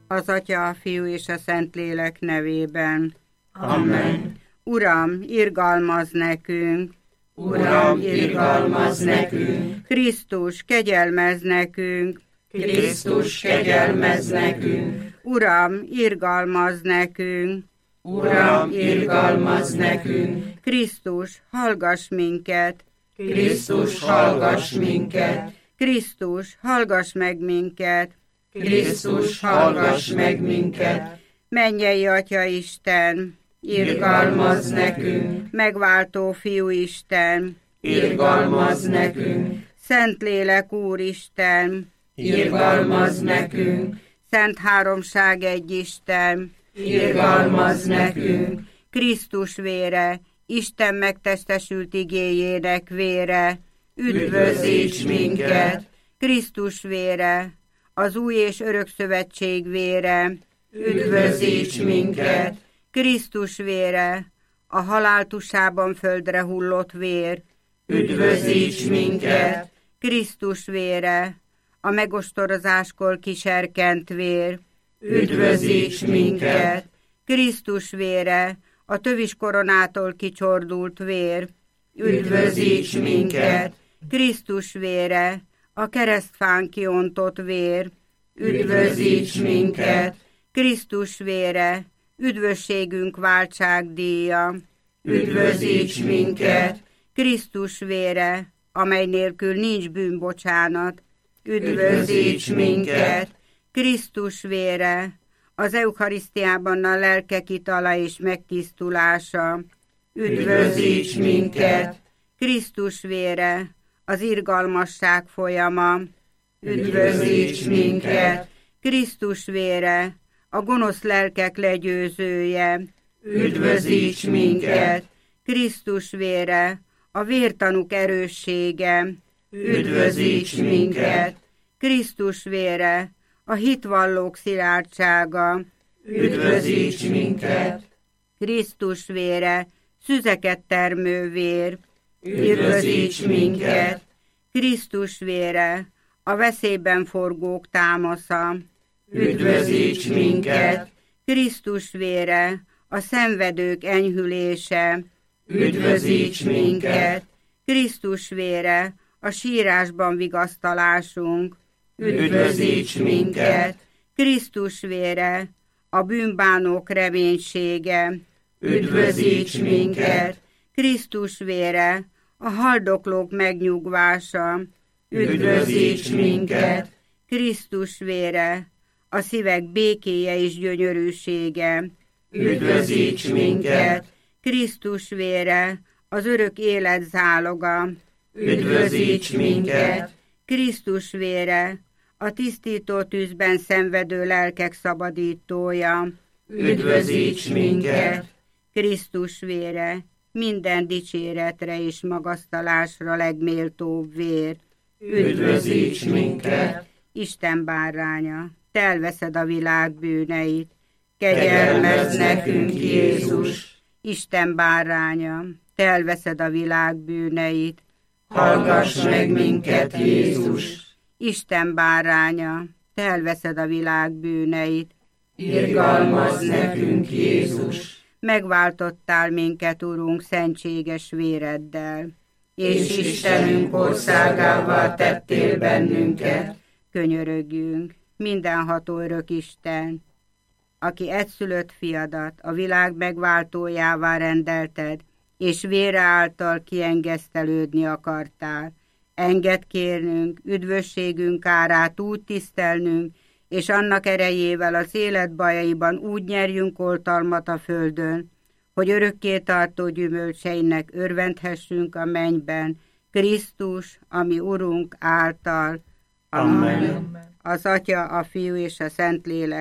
Az Atya, a Fiú és a Szentlélek nevében. Amen. Uram, irgalmazz nekünk! Uram, irgalmazz nekünk! Krisztus, kegyelmezz nekünk! Krisztus, kegyelmezz nekünk! Uram, irgalmazz nekünk! Uram, irgalmazz nekünk! Krisztus, hallgass minket! Krisztus, hallgass minket! Krisztus, hallgass meg minket! Krisztus, hallgass meg minket! Mennyei Atya Isten! Irgalmazz nekünk! Megváltó Fiú Isten! Irgalmazz nekünk! Szentlélek Úristen! Irgalmazz nekünk! Szent Háromság egy Isten! Irgalmazz nekünk! Krisztus vére, Isten megtestesült igéjének vére, Üdvözíts minket! Krisztus vére, az új és örök szövetség vére, Üdvözíts minket! Krisztus vére, a halál tusában földre hullott vér, Üdvözíts minket! Krisztus vére, a megostorozáskor kiserkent vér, Üdvözíts minket! Krisztus vére, a tövis koronától kicsordult vér, Üdvözíts minket! Krisztus vére, a keresztfán kiontott vér, Üdvözíts minket! Krisztus vére, üdvösségünk váltságdíja, Üdvözíts minket! Krisztus vére, amely nélkül nincs bűnbocsánat, Üdvözíts minket! Krisztus vére, az eucharisztiában a lelkek itala és megtisztulása, Üdvözíts minket! Krisztus vére, az irgalmasság folyama, Üdvözíts minket! Krisztus vére, a gonosz lelkek legyőzője, Üdvözíts minket! Krisztus vére, a vértanúk erőssége, Üdvözíts minket! Krisztus vére, a hitvallók szilárdsága, Üdvözíts minket! Krisztus vére, szüzeket termő vér, Üdvözíts minket! Krisztus vére, a veszélyben forgók támasza, Üdvözíts minket! Krisztus vére, a szenvedők enyhülése, Üdvözíts minket! Krisztus vére, a sírásban vigasztalásunk, Üdvözíts minket! Krisztus vére, a bűnbánók reménysége, Üdvözíts minket! Krisztus vére, a haldoklók megnyugvása, Üdvözíts minket! Krisztus vére, a szívek békéje és gyönyörűsége, Üdvözíts minket! Krisztus vére, az örök élet záloga, Üdvözíts minket! Krisztus vére, a tisztító tűzben szenvedő lelkek szabadítója, Üdvözíts minket! Krisztus vére, minden dicséretre és magasztalásra legméltóbb vér, Üdvözíts minket! Isten báránya, te elveszed a világ bűneit, Kegyelmezz nekünk, Jézus! Isten báránya, te elveszed a világ bűneit, Hallgass meg minket, Jézus! Isten báránya, te elveszed a világ bűneit, Irgalmazz nekünk, Jézus! megváltottál minket, Urunk, szentséges véreddel, És Istenünk országává tettél bennünket. könyörögjünk, mindenható örök Isten, aki egyszülött fiadat a világ megváltójává rendelted, és vére által kiengesztelődni akartál. Engedd kérnünk, üdvösségünk árát úgy tisztelnünk, és annak erejével az élet bajaiban úgy nyerjünk oltalmat a földön, hogy örökké tartó gyümölcseinek örvendhessünk a mennyben, Krisztus, ami Urunk által. Amen. Az Atya, a Fiú és a Szentlélek